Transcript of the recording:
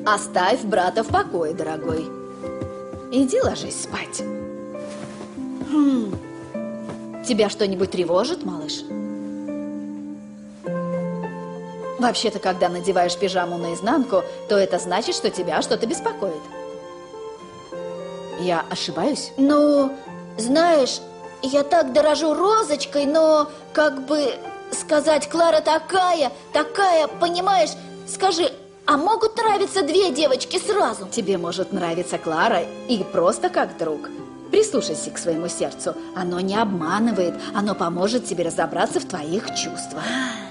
Оставь брата в покое, дорогой. Иди ложись спать. Тебя что-нибудь тревожит, малыш? Вообще-то, когда надеваешь пижаму наизнанку, то это значит, что тебя что-то беспокоит. Я ошибаюсь? Ну, знаешь, я так дорожу Розочкой, но, как бы сказать, Клара такая, понимаешь? Скажи, а могут нравиться две девочки сразу? Тебе может нравиться Клара и просто как друг. Прислушайся к своему сердцу. Оно не обманывает, оно поможет тебе разобраться в твоих чувствах.